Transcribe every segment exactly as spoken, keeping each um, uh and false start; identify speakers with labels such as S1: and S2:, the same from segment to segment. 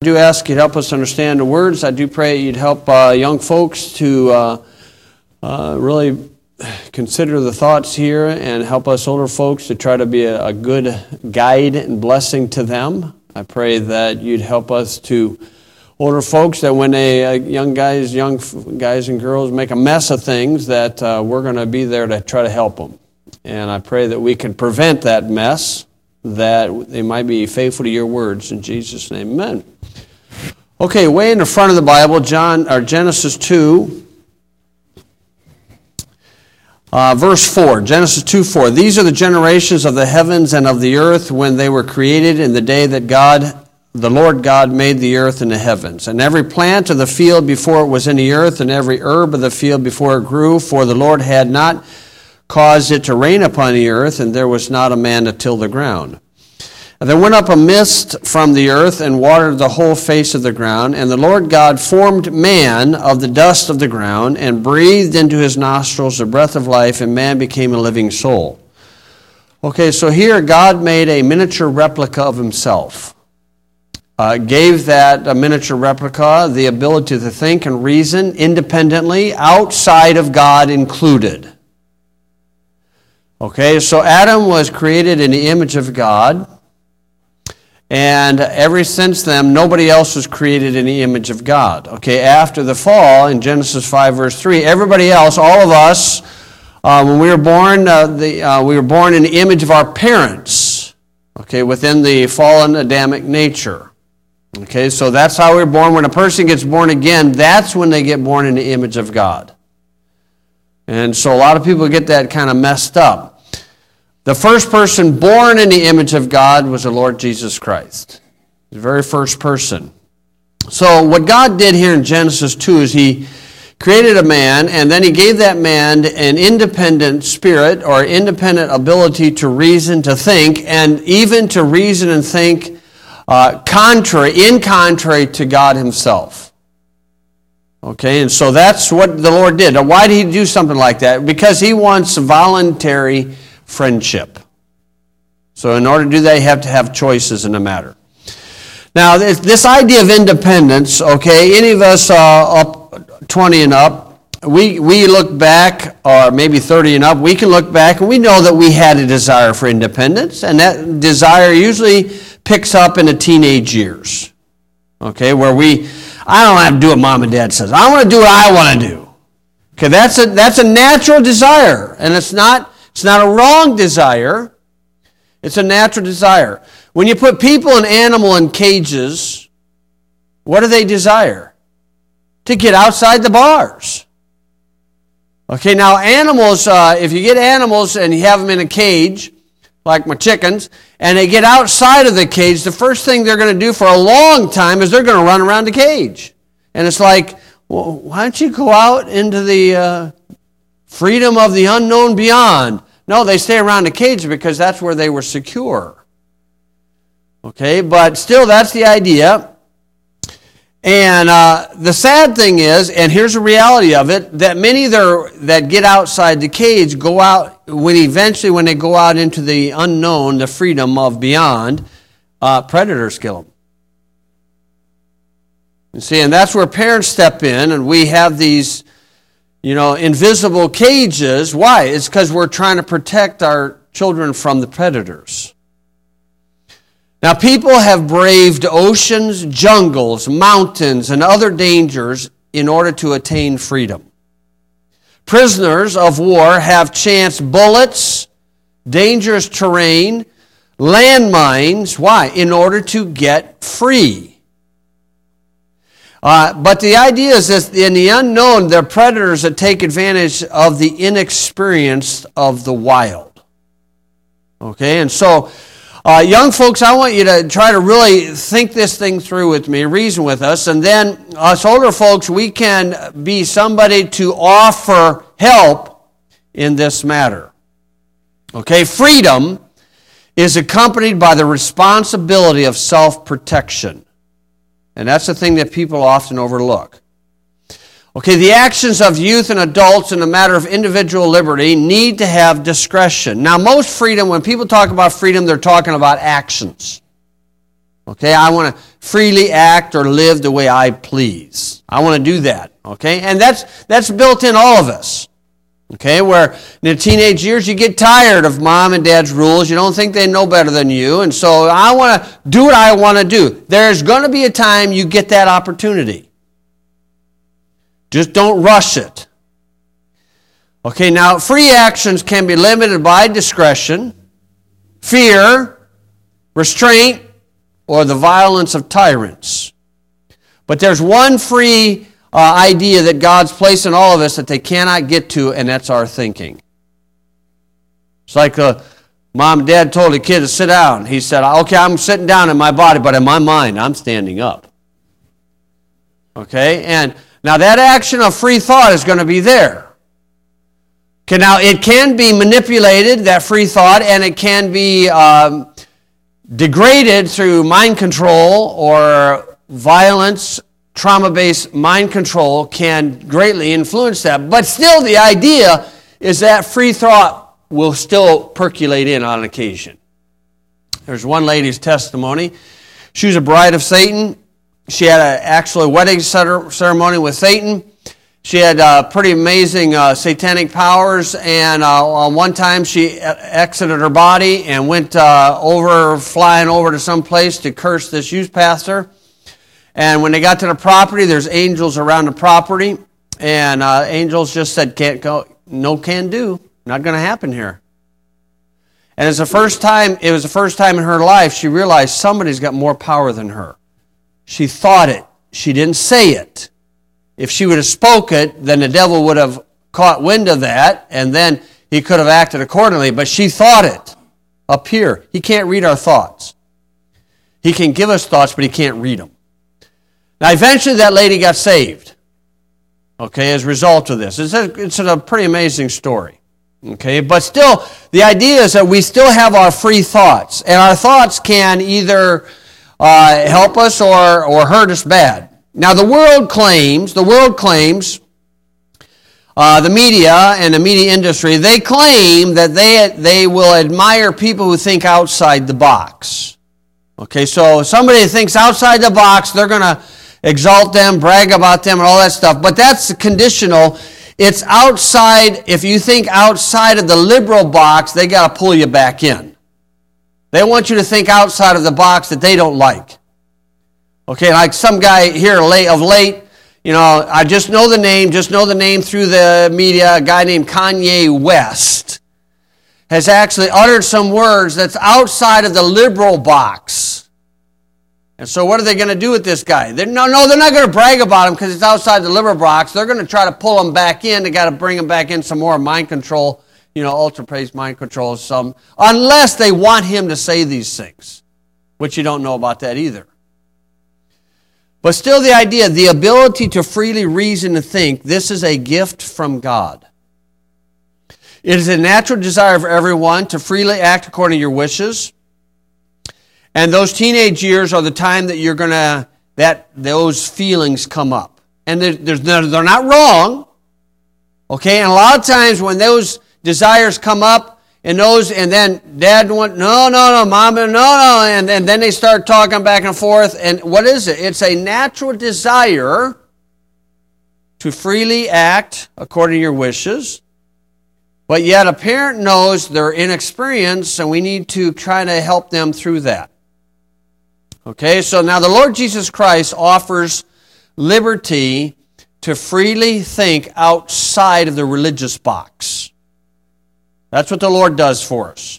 S1: I do ask you to help us understand the words. I do pray you'd help uh, young folks to uh, uh, really consider the thoughts here and help us older folks to try to be a, a good guide and blessing to them. I pray that you'd help us to older folks that when they, uh, young guys, young f- guys and girls make a mess of things, that uh, we're going to be there to try to help them. And I pray that we can prevent that mess, that they might be faithful to your words. In Jesus' name, amen. Okay, way in the front of the Bible, John or Genesis two, uh, verse four. Genesis two four. These are the generations of the heavens and of the earth when they were created in the day that God, the Lord God, made the earth and the heavens. And every plant of the field before it was in the earth, and every herb of the field before it grew, for the Lord had not caused it to rain upon the earth, and there was not a man to till the ground. And there went up a mist from the earth and watered the whole face of the ground. And the Lord God formed man of the dust of the ground and breathed into his nostrils the breath of life, and man became a living soul. Okay, so here God made a miniature replica of himself. Uh, gave that a miniature replica the ability to think and reason independently, outside of God included. Okay, so Adam was created in the image of God. And ever since then, nobody else was created in the image of God. Okay, after the fall, in Genesis five, verse three, everybody else, all of us, uh, when we were born, uh, the, uh, we were born in the image of our parents, okay, within the fallen Adamic nature. Okay, so that's how we were born. When a person gets born again, that's when they get born in the image of God. And so a lot of people get that kind of messed up. The first person born in the image of God was the Lord Jesus Christ. The very first person. So what God did here in Genesis two is he created a man, and then he gave that man an independent spirit or independent ability to reason, to think, and even to reason and think uh, contrary, in contrary to God himself. Okay, and so that's what the Lord did. Now, why did he do something like that? Because he wants voluntary friendship. So in order to do that, you have to have choices in the matter. Now, this, this idea of independence, okay, any of us uh, up twenty and up, we, we look back, or maybe thirty and up, we can look back and we know that we had a desire for independence, and that desire usually picks up in the teenage years, okay, where we, I don't have to do what mom and dad says. I want to do what I want to do. Okay, that's a, that's a natural desire, and it's not It's not a wrong desire. It's a natural desire. When you put people and animal in cages, what do they desire? To get outside the bars. Okay, now animals, uh, if you get animals and you have them in a cage, like my chickens, and they get outside of the cage, the first thing they're going to do for a long time is they're going to run around the cage. And it's like, well, why don't you go out into the uh, freedom of the unknown beyond? No, they stay around the cage because that's where they were secure. Okay, but still, that's the idea. And uh, the sad thing is, and here's the reality of it, that many there that get outside the cage go out, when eventually when they go out into the unknown, the freedom of beyond, uh, predators kill them. You see, and that's where parents step in, and we have these, you know, invisible cages. Why? It's because we're trying to protect our children from the predators. Now, people have braved oceans, jungles, mountains, and other dangers in order to attain freedom. Prisoners of war have chanced bullets, dangerous terrain, landmines. Why? In order to get free. Uh, but the idea is that in the unknown, there are predators that take advantage of the inexperienced of the wild. Okay, and so, uh, young folks, I want you to try to really think this thing through with me, reason with us, and then us older folks, we can be somebody to offer help in this matter. Okay, freedom is accompanied by the responsibility of self-protection. And that's the thing that people often overlook. Okay, the actions of youth and adults in the matter of individual liberty need to have discretion. Now, most freedom, when people talk about freedom, they're talking about actions. Okay, I want to freely act or live the way I please. I want to do that. Okay, and that's that's built in all of us. Okay, where in the teenage years you get tired of mom and dad's rules. You don't think they know better than you. And so I want to do what I want to do. There's going to be a time you get that opportunity. Just don't rush it. Okay, now free actions can be limited by discretion, fear, restraint, or the violence of tyrants. But there's one free Uh, idea that God's placed in all of us that they cannot get to, and that's our thinking. It's like uh, mom and dad told a kid to sit down. He said, okay, I'm sitting down in my body, but in my mind, I'm standing up. Okay? And now that action of free thought is going to be there. Okay, now it can be manipulated, that free thought, and it can be um, degraded through mind control or violence. Trauma-based mind control can greatly influence that. But still, the idea is that free thought will still percolate in on occasion. There's one lady's testimony. She was a bride of Satan. She had an actual wedding ceremony with Satan. She had uh, pretty amazing uh, satanic powers, and uh, one time she exited her body and went uh, over, flying over to some place to curse this youth pastor. And when they got to the property, there's angels around the property. And uh, angels just said, can't go, no can do. Not going to happen here. And it's the first time, it was the first time in her life she realized somebody's got more power than her. She thought it. She didn't say it. If she would have spoke it, then the devil would have caught wind of that, and then he could have acted accordingly. But she thought it up here. He can't read our thoughts. He can give us thoughts, but he can't read them. Now, eventually that lady got saved, okay, as a result of this. It's a, it's a pretty amazing story, okay? But still, the idea is that we still have our free thoughts, and our thoughts can either uh, help us or, or hurt us bad. Now, the world claims, the world claims, uh, the media and the media industry, they claim that they, they will admire people who think outside the box. Okay, so somebody that thinks outside the box, they're going to exalt them, brag about them, and all that stuff. But that's conditional. It's outside. If you think outside of the liberal box, they got to pull you back in. They want you to think outside of the box that they don't like. Okay, like some guy here late of late, you know, I just know the name, just know the name through the media, a guy named Kanye West has actually uttered some words that's outside of the liberal box. And so what are they going to do with this guy? They're, no, no, they're not going to brag about him because it's outside the liberal box. They're going to try to pull him back in. They got to bring him back in some more mind control, you know, ultra-praise mind control, some, unless they want him to say these things, which you don't know about that either. But still the idea, the ability to freely reason and think, this is a gift from God. It is a natural desire of everyone to freely act according to your wishes. And those teenage years are the time that you're going to, that those feelings come up. And they're, they're, they're not wrong. Okay, and a lot of times when those desires come up, and those, and then dad went, no, no, no, mom, no, no, and, and then they start talking back and forth. And what is it? It's a natural desire to freely act according to your wishes. But yet a parent knows they're inexperienced, and we need to try to help them through that. Okay, so now the Lord Jesus Christ offers liberty to freely think outside of the religious box. That's what the Lord does for us.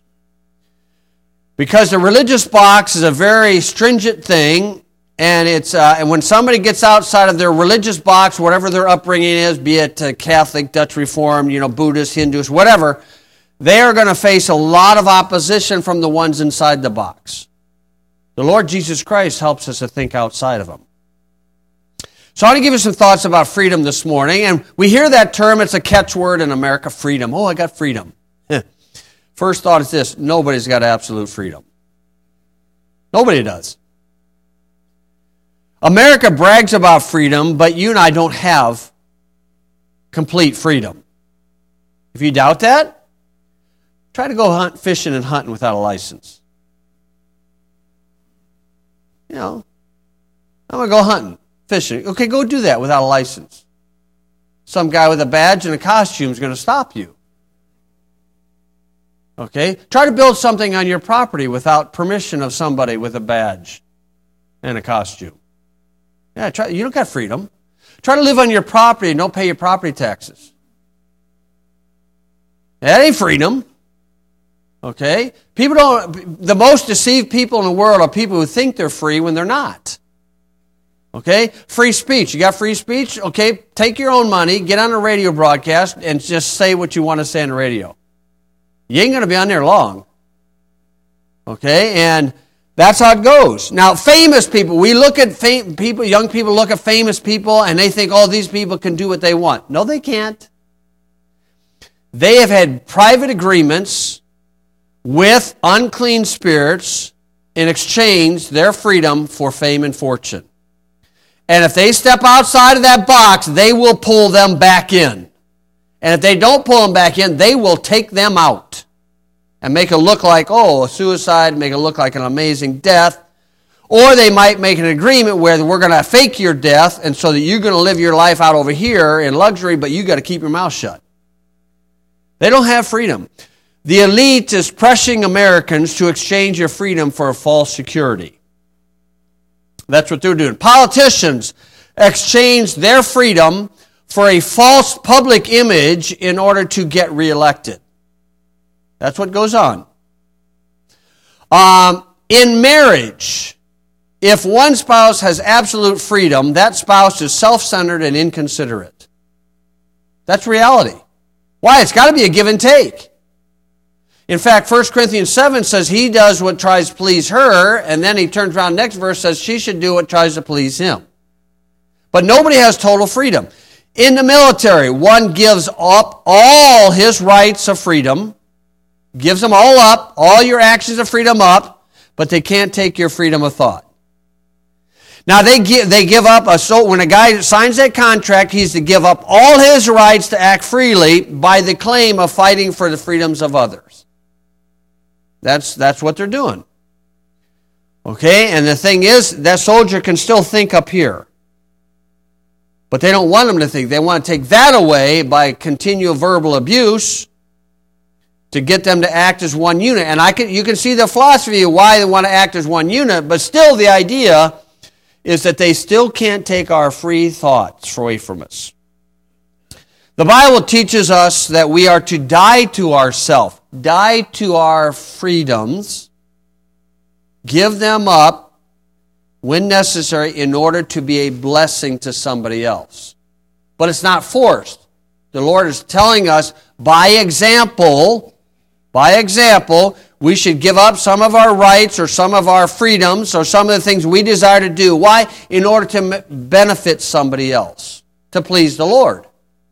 S1: Because the religious box is a very stringent thing, and it's uh, and when somebody gets outside of their religious box, whatever their upbringing is, be it uh, Catholic, Dutch Reformed, you know, Buddhist, Hindus, whatever, they are going to face a lot of opposition from the ones inside the box. The Lord Jesus Christ helps us to think outside of them. So I want to give you some thoughts about freedom this morning. And we hear that term, it's a catchword in America, freedom. Oh, I got freedom. First thought is this, nobody's got absolute freedom. Nobody does. America brags about freedom, but you and I don't have complete freedom. If you doubt that, try to go hunt, fishing and hunting without a license. you know, I'm going to go hunting, fishing. Okay, go do that without a license. Some guy with a badge and a costume is going to stop you. Okay? Try to build something on your property without permission of somebody with a badge and a costume. Yeah, try, you don't got freedom. Try to live on your property and don't pay your property taxes. That ain't freedom. Okay? People don't, the most deceived people in the world are people who think they're free when they're not. Okay? Free speech. You got free speech? Okay, take your own money, get on a radio broadcast, and just say what you want to say on the radio. You ain't going to be on there long. Okay? And that's how it goes. Now, famous people, we look at fam- people, young people look at famous people, and they think, oh, these people can do what they want. No, they can't. They have had private agreements with unclean spirits in exchange their freedom for fame and fortune. And if they step outside of that box, they will pull them back in. And if they don't pull them back in, they will take them out and make it look like, oh, a suicide, make it look like an amazing death. Or they might make an agreement where we're going to fake your death, and so that you're going to live your life out over here in luxury, but you got to keep your mouth shut. They don't have freedom. The elite is pressuring Americans to exchange your freedom for a false security. That's what they're doing. Politicians exchange their freedom for a false public image in order to get reelected. That's what goes on. Um, in marriage, if one spouse has absolute freedom, that spouse is self-centered and inconsiderate. That's reality. Why? It's got to be a give and take. In fact, First Corinthians seven says he does what tries to please her, and then he turns around, next verse says she should do what tries to please him. But nobody has total freedom. In the military, one gives up all his rights of freedom, gives them all up, all your actions of freedom up, but they can't take your freedom of thought. Now, they give, they give up, a, so when a guy signs that contract, he's to give up all his rights to act freely by the claim of fighting for the freedoms of others. That's, that's what they're doing. Okay, and the thing is, that soldier can still think up here. But they don't want him to think. They want to take that away by continual verbal abuse to get them to act as one unit. And I can, you can see the philosophy of why they want to act as one unit, but still the idea is that they still can't take our free thoughts away from us. The Bible teaches us that we are to die to ourselves, die to our freedoms, give them up when necessary in order to be a blessing to somebody else. But it's not forced. The Lord is telling us by example, by example, we should give up some of our rights or some of our freedoms or some of the things we desire to do. Why? In order to benefit somebody else, to please the Lord.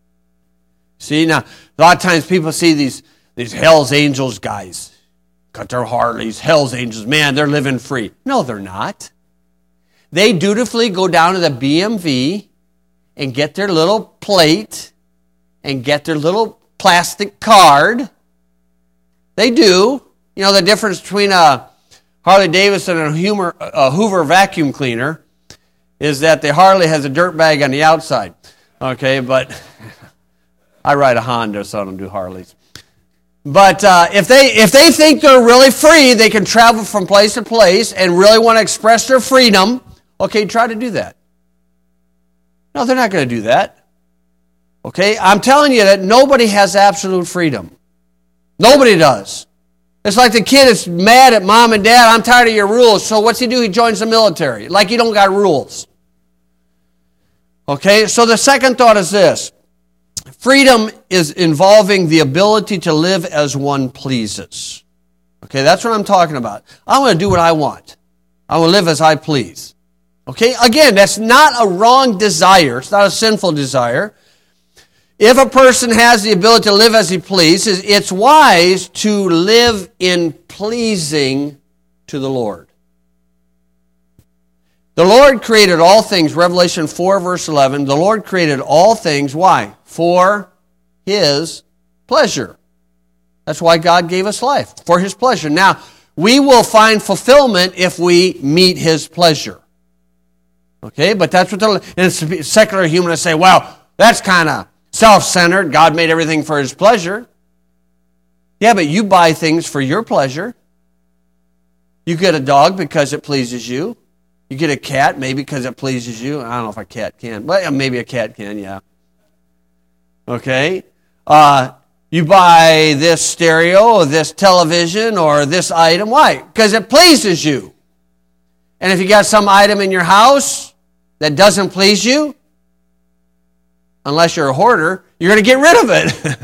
S1: See, now, a lot of times people see these, these Hell's Angels guys, got their Harleys, Hell's Angels, man, they're living free. No, they're not. They dutifully go down to the B M V and get their little plate and get their little plastic card. They do. You know, the difference between a Harley Davidson and a Hoover, a Hoover vacuum cleaner is that the Harley has a dirt bag on the outside. Okay, but I ride a Honda, so I don't do Harleys. But uh, if they if they think they're really free, they can travel from place to place and really want to express their freedom. Okay, try to do that. No, they're not going to do that. Okay, I'm telling you that nobody has absolute freedom. Nobody does. It's like the kid is mad at mom and dad, I'm tired of your rules. So what's he do? He joins the military. Like he don't got rules. Okay, so the second thought is this. Freedom is involving the ability to live as one pleases. Okay, that's what I'm talking about. I want to do what I want. I want to live as I please. Okay, again, that's not a wrong desire. It's not a sinful desire. If a person has the ability to live as he pleases, it's wise to live in pleasing to the Lord. The Lord created all things, Revelation four, verse eleven, the Lord created all things, why? For His pleasure. That's why God gave us life, for His pleasure. Now, we will find fulfillment if we meet His pleasure. Okay, but that's what the and it's secular humanists say, well, that's kind of self-centered. God made everything for His pleasure. Yeah, but you buy things for your pleasure. You get a dog because it pleases you. You get a cat maybe because it pleases you. I don't know if a cat can, but maybe a cat can, yeah. Okay? Uh, you buy this stereo or this television or this item. Why? Because it pleases you. And if you got some item in your house that doesn't please you, unless you're a hoarder, you're going to get rid of it.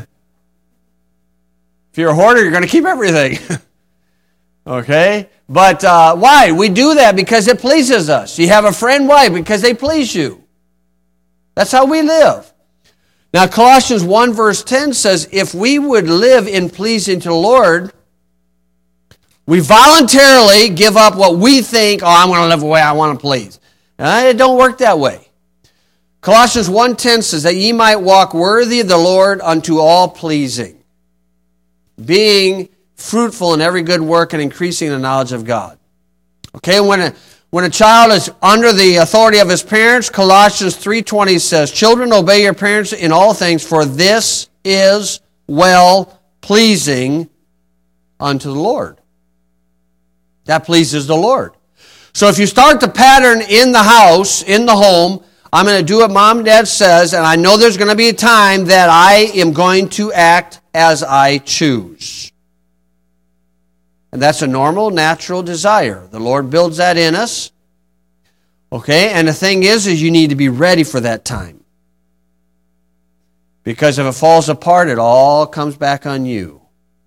S1: If you're a hoarder, you're going to keep everything. Okay? But uh, why? We do that because it pleases us. You have a friend, why? Because they please you. That's how we live. Now, Colossians one verse ten says, if we would live in pleasing to the Lord, we voluntarily give up what we think, oh, I'm going to live the way I want to please. Uh, it don't work that way. Colossians one ten says that ye might walk worthy of the Lord unto all pleasing, being fruitful in every good work and increasing the knowledge of God. Okay, when a, when a child is under the authority of his parents, Colossians three twenty says, children, obey your parents in all things, for this is well pleasing unto the Lord. That pleases the Lord. So if you start the pattern in the house, in the home, I'm going to do what mom and dad says, and I know there's going to be a time that I am going to act as I choose. And that's a normal, natural desire. The Lord builds that in us. Okay, and the thing is, is you need to be ready for that time. Because if it falls apart, it all comes back on you.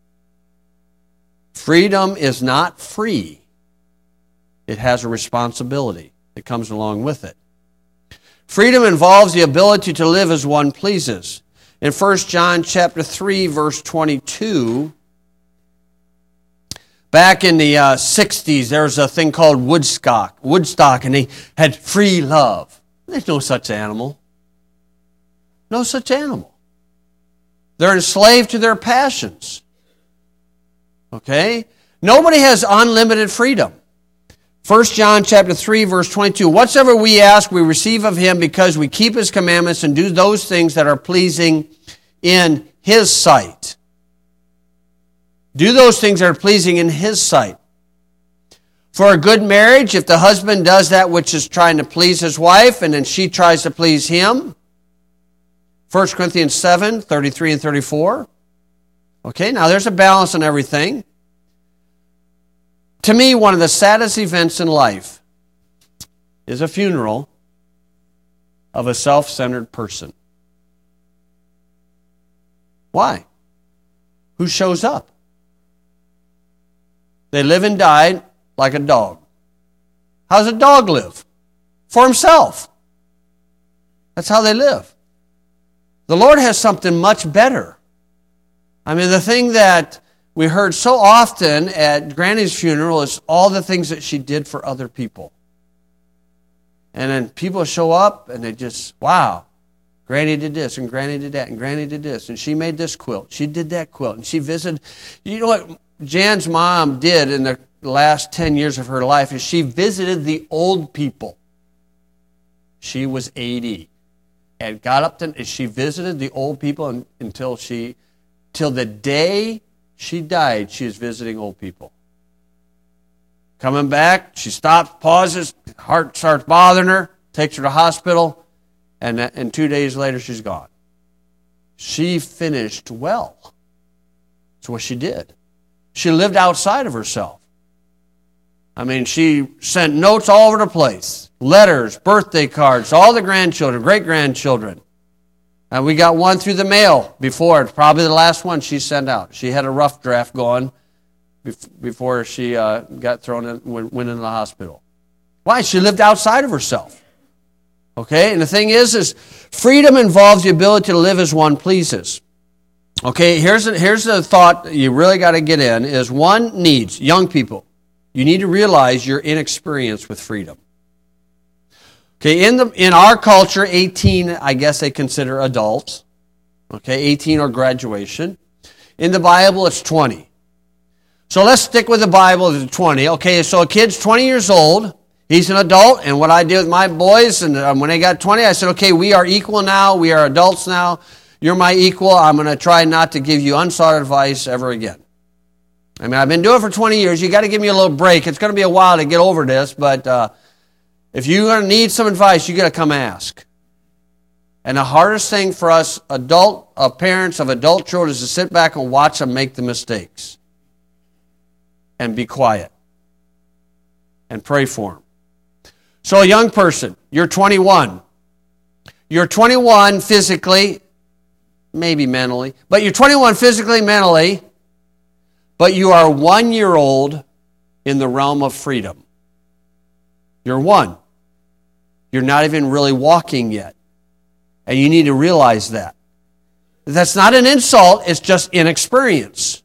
S1: Freedom is not free. It has a responsibility that comes along with it. Freedom involves the ability to live as one pleases. In First John chapter three, verse twenty-two, back in the uh, sixties, there was a thing called Woodstock, Woodstock, and they had free love. There's no such animal. No such animal. They're enslaved to their passions. Okay? Nobody has unlimited freedom. First John chapter three, verse twenty-two, whatsoever we ask, we receive of Him because we keep His commandments and do those things that are pleasing in His sight. Do those things that are pleasing in His sight. For a good marriage, if the husband does that which is trying to please his wife, and then she tries to please him, First Corinthians seven, thirty-three and thirty-four. Okay, now there's a balance in everything. To me, one of the saddest events in life is a funeral of a self-centered person. Why? Who shows up? They live and die like a dog. How does a dog live? For himself. That's how they live. The Lord has something much better. I mean, the thing that we heard so often at Granny's funeral is all the things that she did for other people. And then people show up and they just, wow, Granny did this and Granny did that and Granny did this and she made this quilt. She did that quilt and she visited. You know what Jan's mom did in the last ten years of her life is she visited the old people. She was eighty and got up to, she visited the old people until she, till the day she died, she was visiting old people. Coming back, she stops, pauses, heart starts bothering her, takes her to the hospital, and, and two days later she's gone. She finished well. That's what she did. She lived outside of herself. I mean, she sent notes all over the place, letters, birthday cards, all the grandchildren, great-grandchildren. And we got one through the mail before, probably the last one she sent out. She had a rough draft going before she uh, got thrown in, went into the hospital. Why? She lived outside of herself. Okay? And the thing is, is freedom involves the ability to live as one pleases. Okay, here's a, here's the thought that you really got to get in, is one needs, young people, you need to realize you're inexperienced with freedom. Okay, in the in our culture, eighteen, I guess they consider adults. Okay, eighteen or graduation. In the Bible, it's twenty. So let's stick with the Bible to twenty. Okay, so a kid's twenty years old. He's an adult, and what I did with my boys, and um, when they got twenty, I said, okay, we are equal now. We are adults now. You're my equal. I'm going to try not to give you unsought advice ever again. I mean, I've been doing it for twenty years. You got to give me a little break. It's going to be a while to get over this, but uh, if you're going to need some advice, you got to come ask. And the hardest thing for us adult uh, parents of adult children is to sit back and watch them make the mistakes. And be quiet. And pray for them. So a young person, you're twenty-one. You're twenty-one physically, maybe mentally, but you're twenty-one physically, mentally, but you are one year old in the realm of freedom. You're one. You're not even really walking yet. And you need to realize that. That's not an insult, it's just inexperience.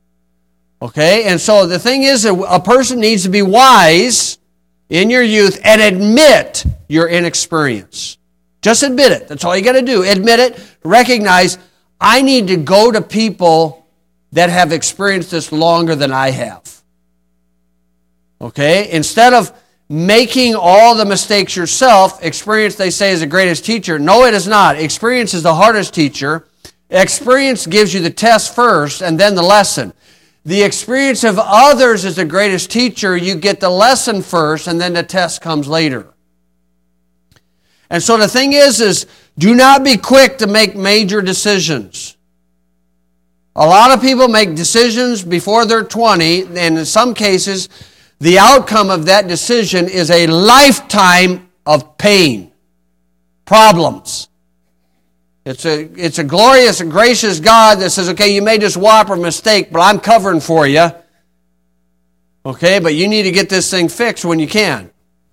S1: Okay? And so the thing is, a person needs to be wise in your youth and admit your inexperience. Just admit it. That's all you got to do. Admit it. Recognize, I need to go to people that have experienced this longer than I have. Okay? Instead of making all the mistakes yourself, experience, they say, is the greatest teacher. No, it is not. Experience is the hardest teacher. Experience gives you the test first and then the lesson. The experience of others is the greatest teacher. You get the lesson first and then the test comes later. And so the thing is, is do not be quick to make major decisions. A lot of people make decisions before they're twenty, and in some cases, the outcome of that decision is a lifetime of pain, problems. It's a, it's a glorious and gracious God that says, okay, you made this whopper mistake, but I'm covering for you. Okay, but you need to get this thing fixed when you can.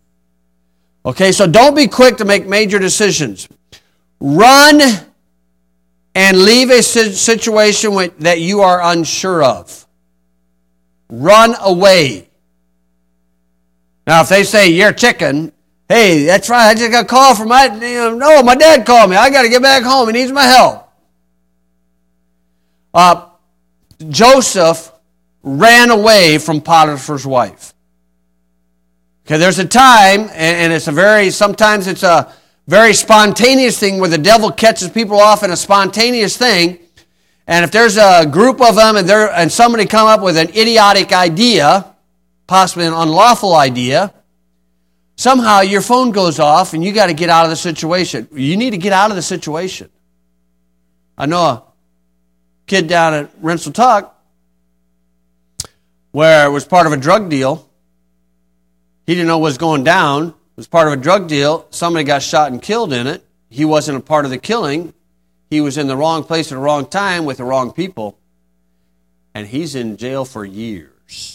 S1: Okay, so don't be quick to make major decisions. Run and leave a situation that you are unsure of. Run away. Now, if they say, you're a chicken, hey, that's right, I just got a call from my, you know, no, my dad called me. I got to get back home. He needs my help. Uh, Joseph ran away from Potiphar's wife. Okay, there's a time, and it's a very, sometimes it's a very spontaneous thing where the devil catches people off in a spontaneous thing. And if there's a group of them and, and somebody come up with an idiotic idea, possibly an unlawful idea, somehow your phone goes off and you got to get out of the situation. You need to get out of the situation. I know a kid down at Rensselaer where it was part of a drug deal. He didn't know what was going down. It was part of a drug deal. Somebody got shot and killed in it. He wasn't a part of the killing. He was in the wrong place at the wrong time with the wrong people. And he's in jail for years.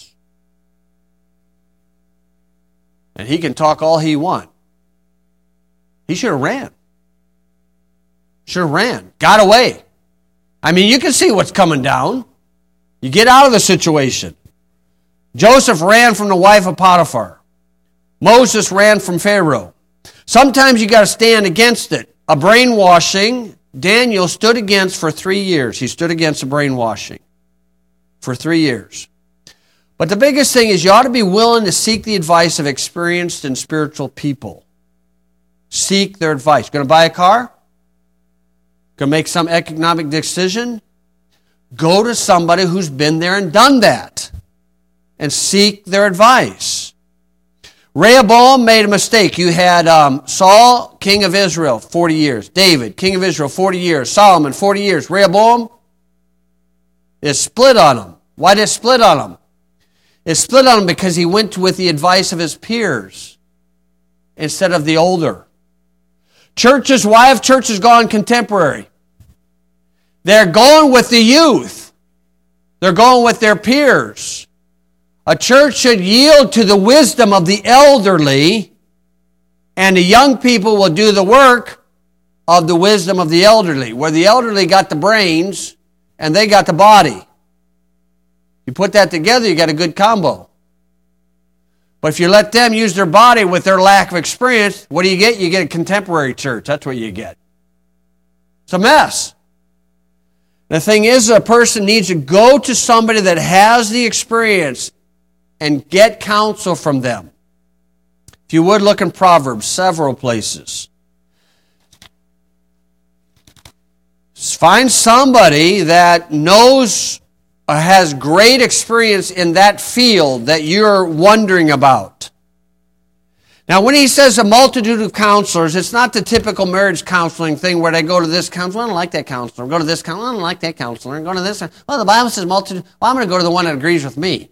S1: And he can talk all he wants. He should have ran. Should have ran. Got away. I mean, you can see what's coming down. You get out of the situation. Joseph ran from the wife of Potiphar. Moses ran from Pharaoh. Sometimes you got to stand against it. A brainwashing, Daniel stood against for three years. He stood against a brainwashing for three years. But the biggest thing is you ought to be willing to seek the advice of experienced and spiritual people. Seek their advice. Going to buy a car? Going to make some economic decision? Go to somebody who's been there and done that. And seek their advice. Rehoboam made a mistake. You had um, Saul, king of Israel, forty years. David, king of Israel, forty years. Solomon, forty years. Rehoboam is split on him. Why did it split on him? It split on him because he went with the advice of his peers instead of the older. Churches, why have churches gone contemporary? They're going with the youth. They're going with their peers. A church should yield to the wisdom of the elderly, and the young people will do the work of the wisdom of the elderly, where the elderly got the brains and they got the body. You put that together, you got a good combo. But if you let them use their body with their lack of experience, what do you get? You get a contemporary church. That's what you get. It's a mess. The thing is, a person needs to go to somebody that has the experience and get counsel from them. If you would, look in Proverbs, several places. Find somebody that knows or has great experience in that field that you're wondering about. Now, when he says a multitude of counselors, it's not the typical marriage counseling thing where they go to this counselor, I don't like that counselor. Go to this counselor, I don't like that counselor. Go to this. Well, the Bible says multitude. Well, I'm going to go to the one that agrees with me.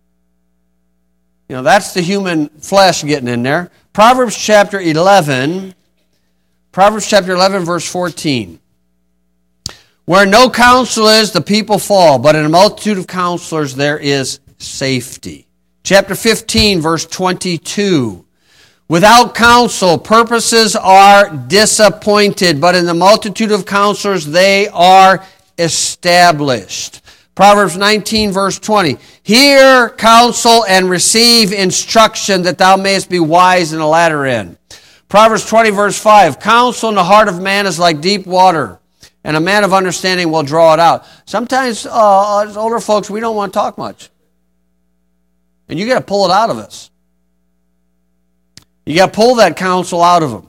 S1: You know, that's the human flesh getting in there. Proverbs chapter eleven, Proverbs chapter eleven, verse fourteen. Where no counsel is, the people fall, but in a multitude of counselors there is safety. Chapter fifteen, verse twenty-two. Without counsel, purposes are disappointed, but in the multitude of counselors they are established. Proverbs nineteen, verse twenty. Hear counsel and receive instruction, that thou mayest be wise in the latter end. Proverbs twenty, verse five. Counsel in the heart of man is like deep water, and a man of understanding will draw it out. Sometimes, uh, as older folks, we don't want to talk much. And you got to pull it out of us. You got to pull that counsel out of them.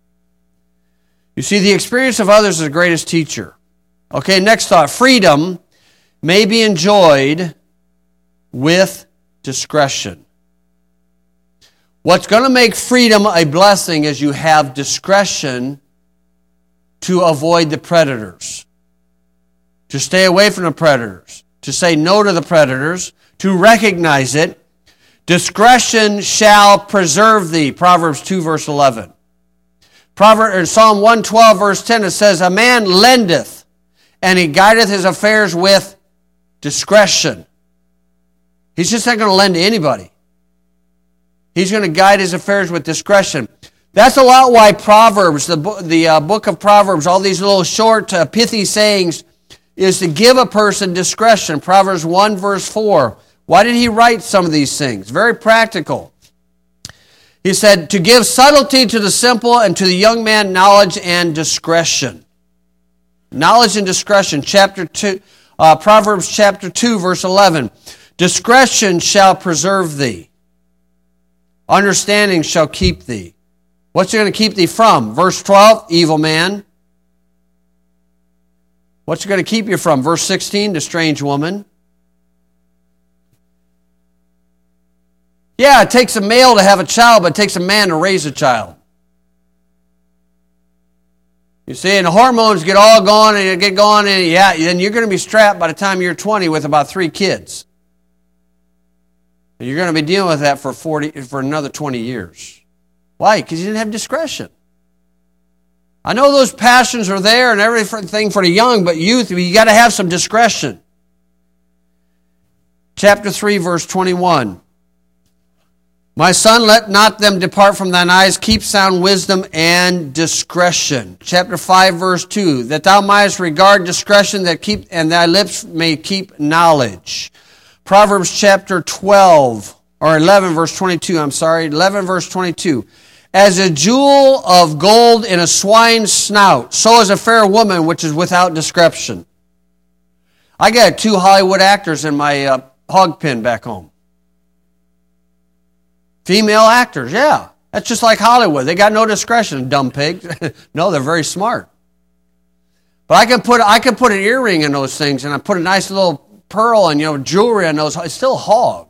S1: You see, the experience of others is the greatest teacher. Okay, next thought. Freedom may be enjoyed with discretion. What's going to make freedom a blessing is you have discretion to avoid the predators, to stay away from the predators, to say no to the predators, to recognize it. Discretion shall preserve thee, Proverbs two, verse eleven. Proverbs, Psalm one twelve, verse ten, it says, a man lendeth, and he guideth his affairs with discretion. He's just not going to lend to anybody. He's going to guide his affairs with discretion. That's a lot why Proverbs, the, the uh, book of Proverbs, all these little short, uh, pithy sayings, is to give a person discretion. Proverbs one, verse four. Why did he write some of these things? Very practical. He said, to give subtlety to the simple, and to the young man knowledge and discretion. Knowledge and discretion. Chapter two, uh, Proverbs chapter two, verse eleven. Discretion shall preserve thee. Understanding shall keep thee. What's it going to keep thee from? Verse twelve, evil man. What's it going to keep you from? Verse sixteen, the strange woman. Yeah, it takes a male to have a child, but it takes a man to raise a child. You see, and the hormones get all gone and you get going, and yeah, then you're going to be strapped by the time you're twenty with about three kids. And you're going to be dealing with that for forty for another twenty years. Why? Because you didn't have discretion. I know those passions are there and everything for the young, but youth, you got to have some discretion. Chapter three, verse twenty-one. My son, let not them depart from thine eyes. Keep sound wisdom and discretion. Chapter five, verse two. That thou mightest regard discretion, that keep and thy lips may keep knowledge. Proverbs chapter twelve, or eleven, verse twenty-two. I'm sorry, eleven, verse twenty-two. As a jewel of gold in a swine's snout, so is a fair woman which is without discretion. I got two Hollywood actors in my uh, hog pen back home. Female actors, yeah. That's just like Hollywood. They got no discretion, dumb pigs. No, they're very smart. But I can put I can put an earring in those things, and I put a nice little pearl and, you know, jewelry on those. It's still a hog.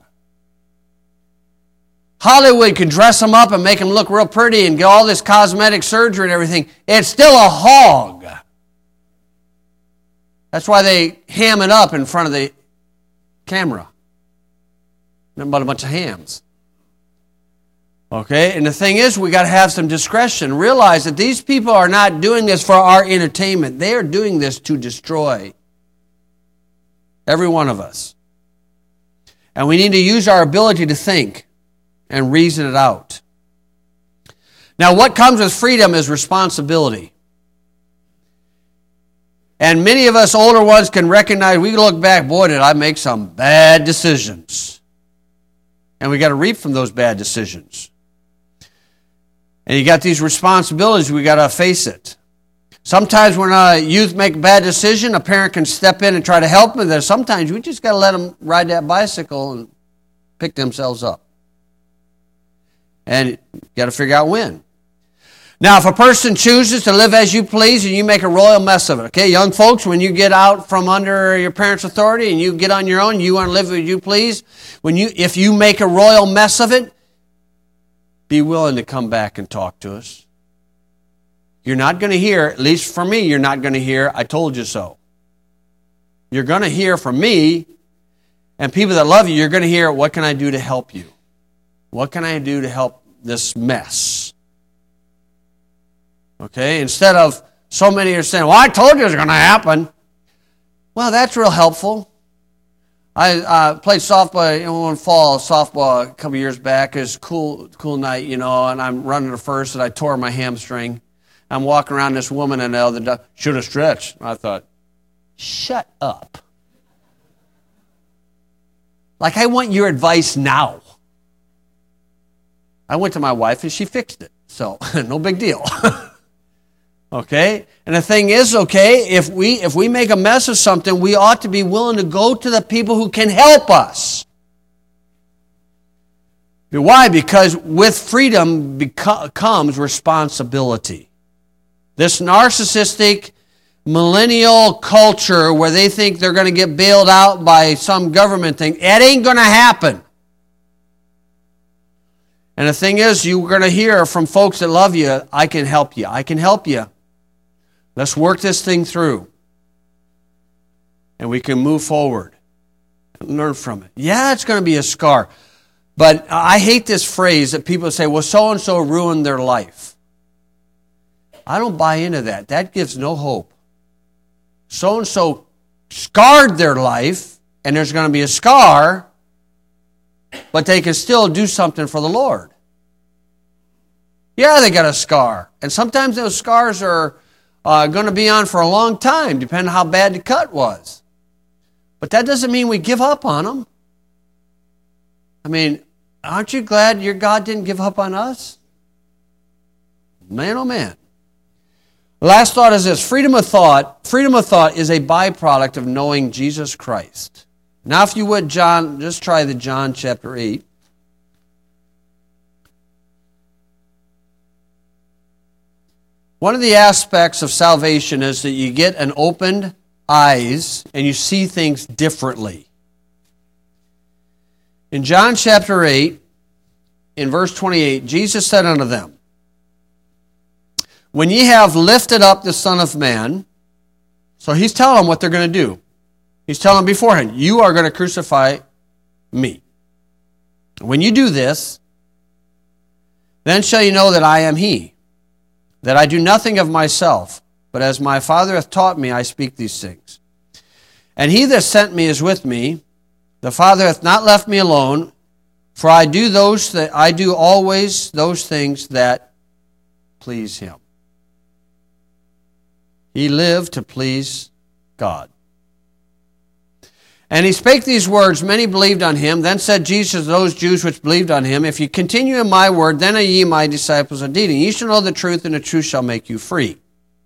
S1: Hollywood can dress them up and make them look real pretty and get all this cosmetic surgery and everything. It's still a hog. That's why they ham it up in front of the camera. Nothing but a bunch of hams. Okay, and the thing is, we got to have some discretion. Realize that these people are not doing this for our entertainment. They are doing this to destroy every one of us. And we need to use our ability to think and reason it out. Now, what comes with freedom is responsibility. And many of us older ones can recognize, we look back, boy, did I make some bad decisions. And we got to reap from those bad decisions. And you got these responsibilities, we got to face it. Sometimes when a youth make a bad decision, a parent can step in and try to help them. Then sometimes we just got to let them ride that bicycle and pick themselves up. And you got to figure out when. Now, if a person chooses to live as you please and you make a royal mess of it, okay, young folks, when you get out from under your parents' authority and you get on your own, you want to live as you please, when you, if you make a royal mess of it, be willing to come back and talk to us. You're not going to hear, at least for me, you're not going to hear, I told you so. You're going to hear from me and people that love you, you're going to hear, what can I do to help you? What can I do to help this mess? Okay, instead of so many are saying, well, I told you it was going to happen. Well, that's real helpful. I uh, played softball in one fall, softball a couple years back. It was a cool, cool night, you know, and I'm running to first and I tore my hamstring. I'm walking around this woman and the other, should have stretched. I thought, shut up. Like, I want your advice now. I went to my wife and she fixed it. So, no big deal. Okay? And the thing is, okay, if we if we make a mess of something, we ought to be willing to go to the people who can help us. Why? Because with freedom beco- comes responsibility. This narcissistic millennial culture where they think they're going to get bailed out by some government thing, it ain't going to happen. And the thing is, you're going to hear from folks that love you, I can help you. I can help you. Let's work this thing through. And we can move forward and learn from it. Yeah, it's going to be a scar. But I hate this phrase that people say, well, so-and-so ruined their life. I don't buy into that. That gives no hope. So-and-so scarred their life, and there's going to be a scar, but they can still do something for the Lord. Yeah, they got a scar. And sometimes those scars are uh, going to be on for a long time, depending on how bad the cut was. But that doesn't mean we give up on them. I mean, aren't you glad your God didn't give up on us? Man, oh man. The last thought is this. Freedom of thought. Freedom of thought is a byproduct of knowing Jesus Christ. Now, if you would, John, just try the John chapter eight. One of the aspects of salvation is that you get an opened eyes and you see things differently. In John chapter eight, in verse twenty-eight, Jesus said unto them, when ye have lifted up the Son of Man, so he's telling them what they're going to do. He's telling them beforehand, you are going to crucify me. When you do this, then shall you know that I am he, that I do nothing of myself, but as my Father hath taught me, I speak these things. And he that sent me is with me. The Father hath not left me alone, for I do those that I do always those things that please him. He lived to please God. And he spake these words, many believed on him. Then said Jesus to those Jews which believed on him, if you continue in my word, then are ye my disciples indeed, and ye shall know the truth, and the truth shall make you free.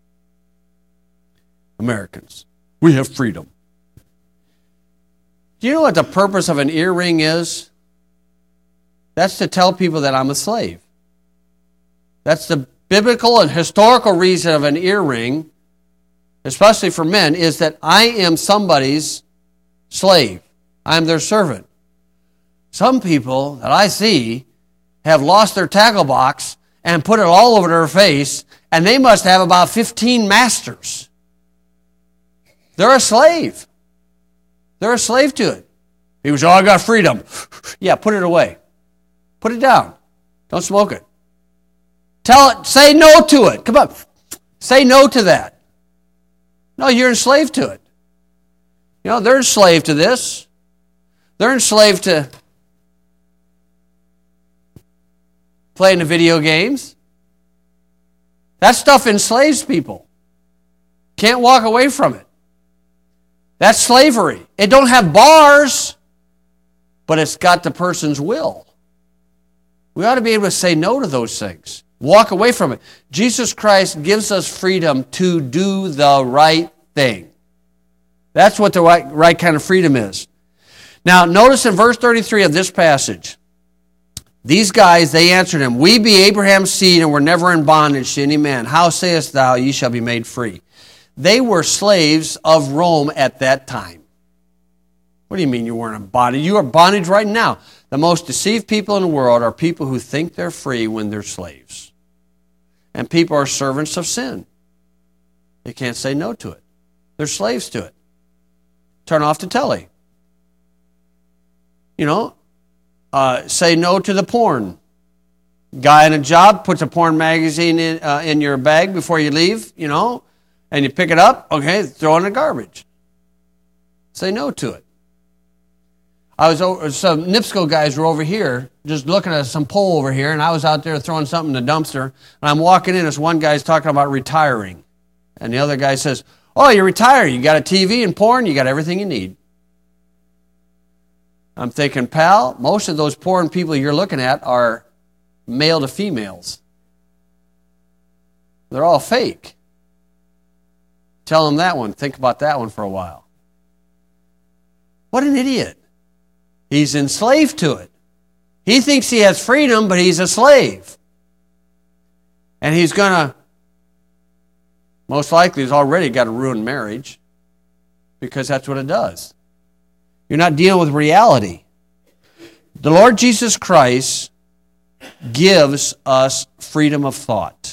S1: Americans, we have freedom. Do you know what the purpose of an earring is? That's to tell people that I'm a slave. That's the biblical and historical reason of an earring, especially for men, is that I am somebody's slave. I am their servant. Some people that I see have lost their tackle box and put it all over their face, and they must have about fifteen masters. They're a slave. They're a slave to it. He was, oh, I got freedom. Yeah, put it away. Put it down. Don't smoke it. Tell it, say no to it. Come on. Say no to that. No, you're enslaved to it. You know, they're enslaved to this. They're enslaved to playing the video games. That stuff enslaves people. Can't walk away from it. That's slavery. It don't have bars, but it's got the person's will. We ought to be able to say no to those things. Walk away from it. Jesus Christ gives us freedom to do the right thing. That's what the right, right kind of freedom is. Now, notice in verse thirty-three of this passage, these guys, they answered him, we be Abraham's seed and were never in bondage to any man. How sayest thou, ye shall be made free? They were slaves of Rome at that time. What do you mean you weren't in bondage? You are bondage right now. The most deceived people in the world are people who think they're free when they're slaves. And people are servants of sin. They can't say no to it. They're slaves to it. Turn off the telly. You know, uh, say no to the porn. Guy in a job puts a porn magazine in, uh, in your bag before you leave, you know, and you pick it up, okay, throw it in the garbage. Say no to it. I was over, some NIPSCO guys were over here just looking at some pole over here, and I was out there throwing something in the dumpster, and I'm walking in, this one guy's talking about retiring. And the other guy says, oh, you're retired. You got a T V and porn, you got everything you need. I'm thinking, pal, most of those porn people you're looking at are male to females. They're all fake. Tell them that one. Think about that one for a while. What an idiot. He's enslaved to it. He thinks he has freedom, but he's a slave. And he's going to, most likely, he's already got a ruined marriage because that's what it does. You're not dealing with reality. The Lord Jesus Christ gives us freedom of thought.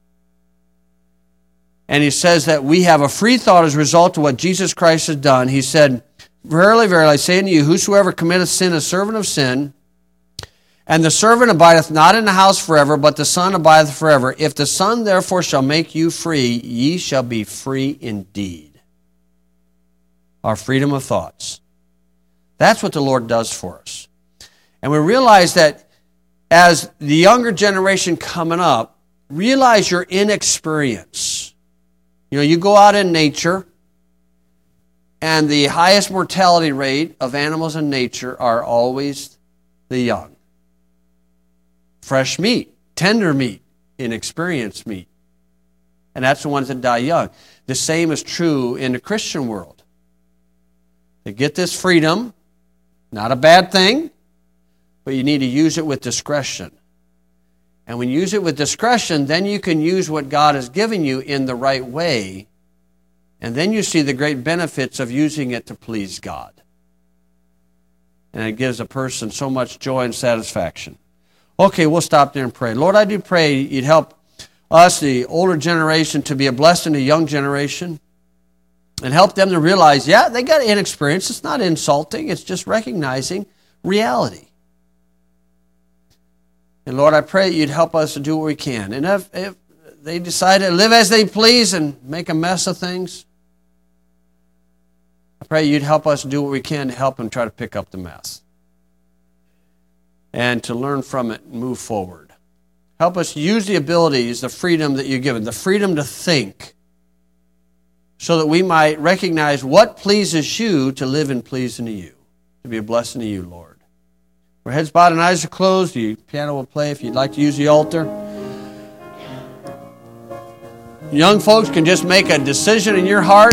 S1: And he says that we have a free thought as a result of what Jesus Christ has done. He said, verily, verily, I say unto you, whosoever committeth sin is servant of sin, and the servant abideth not in the house forever, but the Son abideth forever. If the Son therefore shall make you free, ye shall be free indeed. Our freedom of thoughts. That's what the Lord does for us. And we realize that as the younger generation coming up, realize your inexperience. You know, you go out in nature, and the highest mortality rate of animals in nature are always the young. Fresh meat, tender meat, inexperienced meat. And that's the ones that die young. The same is true in the Christian world. They get this freedom, not a bad thing, but you need to use it with discretion. And when you use it with discretion, then you can use what God has given you in the right way. And then you see the great benefits of using it to please God. And it gives a person so much joy and satisfaction. Okay, we'll stop there and pray. Lord, I do pray you'd help us, the older generation, to be a blessing to the young generation. And help them to realize, yeah, they got inexperience. It's not insulting. It's just recognizing reality. And Lord, I pray you'd help us to do what we can. And if, if they decide to live as they please and make a mess of things, I pray you'd help us do what we can to help them try to pick up the mess. And to learn from it and move forward. Help us use the abilities, the freedom that you've given, the freedom to think, so that we might recognize what pleases you to live in pleasing to you, to be a blessing to you, Lord. Our heads bowed and eyes are closed. The piano will play if you'd like to use the altar. Young folks can just make a decision in your heart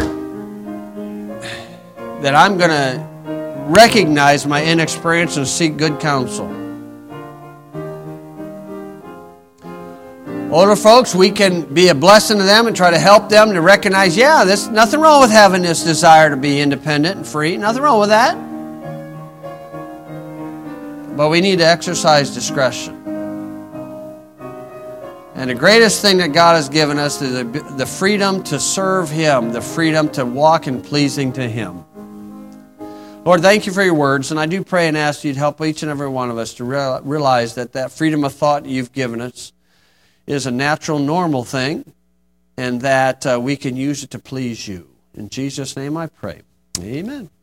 S1: that I'm going to recognize my inexperience and seek good counsel. Older folks, we can be a blessing to them and try to help them to recognize, yeah, there's nothing wrong with having this desire to be independent and free. Nothing wrong with that. But we need to exercise discretion. And the greatest thing that God has given us is the, the freedom to serve Him, the freedom to walk in pleasing to Him. Lord, thank you for your words, and I do pray and ask you to help each and every one of us to realize that that freedom of thought you've given us is a natural, normal thing, and that uh, we can use it to please you. In Jesus' name I pray. Amen.